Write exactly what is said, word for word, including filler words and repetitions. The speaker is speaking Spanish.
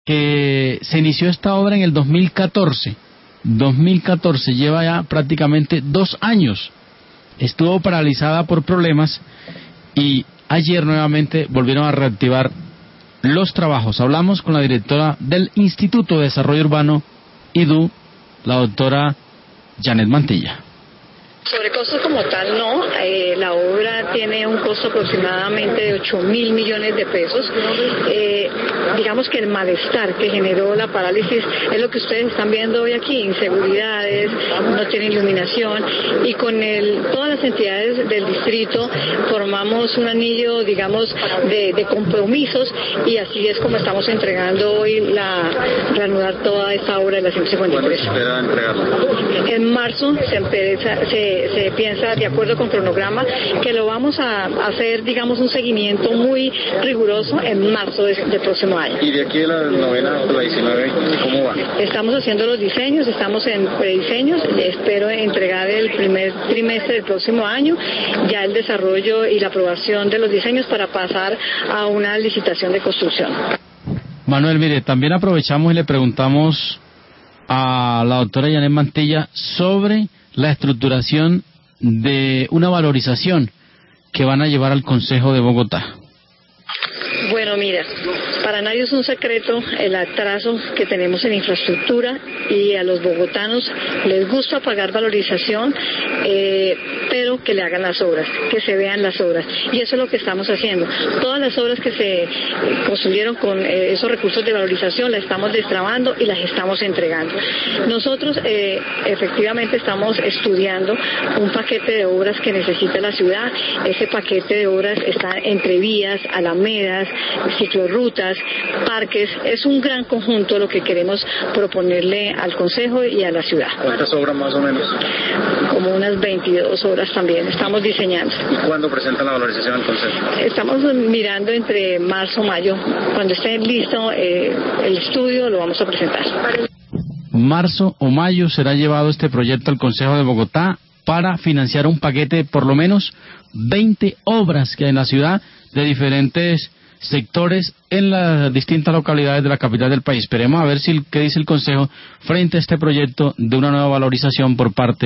que se inició esta obra en el dos mil catorce. dos mil catorce, lleva ya prácticamente dos años. Estuvo paralizada por problemas y ayer nuevamente volvieron a reactivar los trabajos. Hablamos con la directora del Instituto de Desarrollo Urbano, I D U, la doctora Janet Mantilla. Sobre costo como tal, no. Eh, la obra tiene un costo aproximadamente de ocho mil millones de pesos. Eh, digamos que el malestar que generó la parálisis es lo que ustedes están viendo hoy aquí: inseguridades, no tiene iluminación, y con el, todas las entidades del distrito formamos un anillo, digamos, de, de compromisos, y así es como estamos entregando hoy la reanudar toda esta obra de la ciento cincuenta y tres. ¿Cuándo se espera entregarla? En marzo se empieza, se se piensa, de acuerdo con cronograma, que lo vamos a hacer, digamos, un seguimiento muy riguroso en marzo del de próximo año. ¿Y de aquí de la novena a la diecinueve, cómo va? Estamos haciendo los diseños, estamos en prediseños, espero entregar el primer trimestre del próximo año ya el desarrollo y la aprobación de los diseños para pasar a una licitación de construcción. Manuel, mire, también aprovechamos y le preguntamos a la doctora Janet Mantilla sobre la estructuración de una valorización que van a llevar al Concejo de Bogotá. Bueno, mira, para nadie es un secreto el atraso que tenemos en infraestructura, y a los bogotanos les gusta pagar valorización, eh, pero que le hagan las obras, que se vean las obras, y eso es lo que estamos haciendo. Todas las obras que se construyeron con eh, esos recursos de valorización las estamos destrabando y las estamos entregando. Nosotros eh, efectivamente estamos estudiando un paquete de obras que necesita la ciudad. Ese paquete de obras está entre vías, alamedas, ciclorrutas, parques. Es un gran conjunto lo que queremos proponerle al Consejo y a la ciudad. ¿Cuántas obras más o menos? Como unas veintidós obras también estamos diseñando. ¿Y cuándo presentan la valorización al Consejo? Estamos mirando entre marzo y mayo. Cuando esté listo eh, el estudio, lo vamos a presentar. Marzo o mayo será llevado este proyecto al Consejo de Bogotá para financiar un paquete de por lo menos veinte obras que hay en la ciudad, de diferentes sectores en las distintas localidades de la capital del país. Esperemos a ver si qué dice el Consejo frente a este proyecto de una nueva valorización por parte